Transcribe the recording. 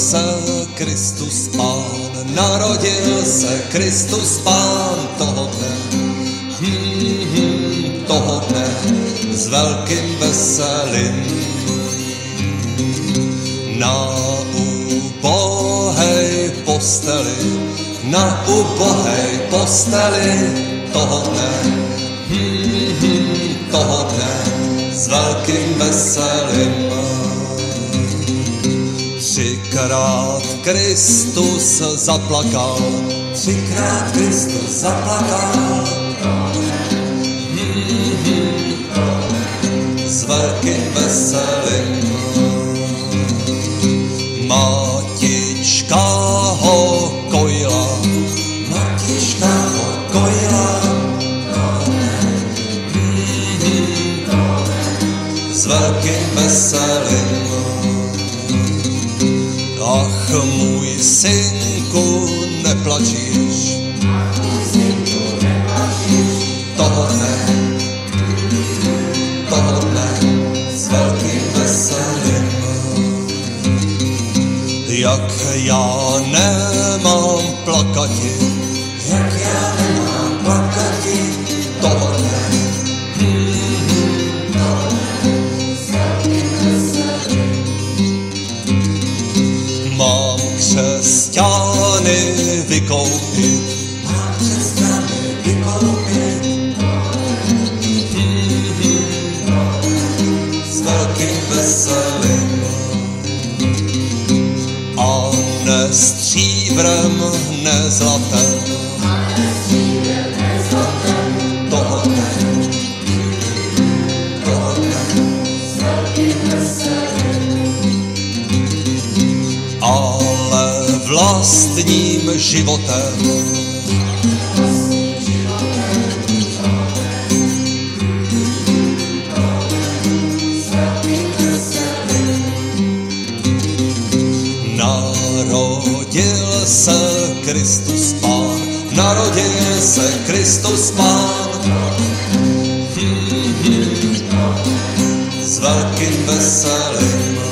se Kristus Pán, narodil se Kristus Pán toho dne, toho dne s velkým veselím. Na ubohej posteli, na ubohej posteli toho dne, toho dne s velkým veselím. Třikrát Kristus zaplakal, třikrát Kristus zaplakal, s velkým veselím. Matička ho kojila, matička ho kojila, s velkým veselím. Ach, můj synku, neplačíš, toho dne, s velkým veselím. Jak já nemám plakati, jak já nemám plakati, toho dne, s velkým veselím. Mám křesťany vykoupit, mám křesťany vykoupit, s velkým veselím. A ne stříbrem, ne zlatem, toho dne, s velkým veselím. Ale vlastním životem, narodil se Kristus Pán, narodil se Kristus Pán, s velkým veselím.